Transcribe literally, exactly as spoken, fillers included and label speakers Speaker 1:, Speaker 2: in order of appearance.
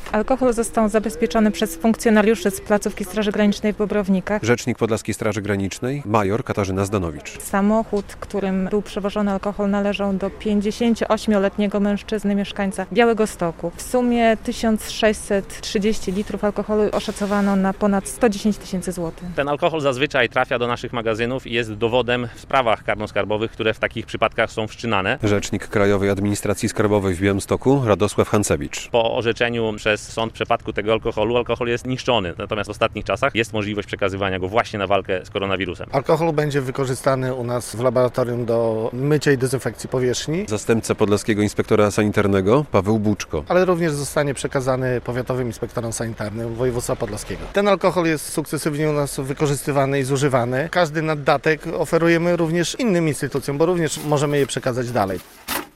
Speaker 1: Alkohol został zabezpieczony przez funkcjonariuszy z placówki Straży Granicznej w Bobrownikach.
Speaker 2: Rzecznik Podlaskiej Straży Granicznej, major Katarzyna Zdanowicz.
Speaker 1: Samochód, którym był przewożony alkohol, należał do pięćdziesięcioośmioletniego mężczyzny, mieszkańca Białegostoku. W sumie tysiąc sześćset trzydzieści litrów alkoholu oszacowano na ponad sto dziesięć tysięcy złotych.
Speaker 3: Ten alkohol zazwyczaj trafia do naszych magazynów i jest dowodem w sprawach karno-skarbowych, które w takich przypadkach są wszczynane.
Speaker 2: Rzecznik Krajowej Administracji Skarbowej w Białymstoku, Radosław Hancewicz.
Speaker 3: Po orzeczeniu przez sąd przepadku tego alkoholu, alkohol jest niszczony. Natomiast w ostatnich czasach jest możliwość przekazywania go właśnie na walkę z koronawirusem.
Speaker 4: Alkohol będzie wykorzystany u nas w laboratorium do mycia i dezynfekcji powierzchni.
Speaker 2: Zastępca podlaskiego inspektora sanitarnego Paweł Buczko.
Speaker 4: Ale również zostanie przekazany powiatowym inspektorom sanitarnym województwa podlaskiego. Ten alkohol jest sukcesywnie u nas wykorzystywany i zużywany. Każdy naddatek oferujemy również innym instytucjom, bo również możemy je przekazać dalej.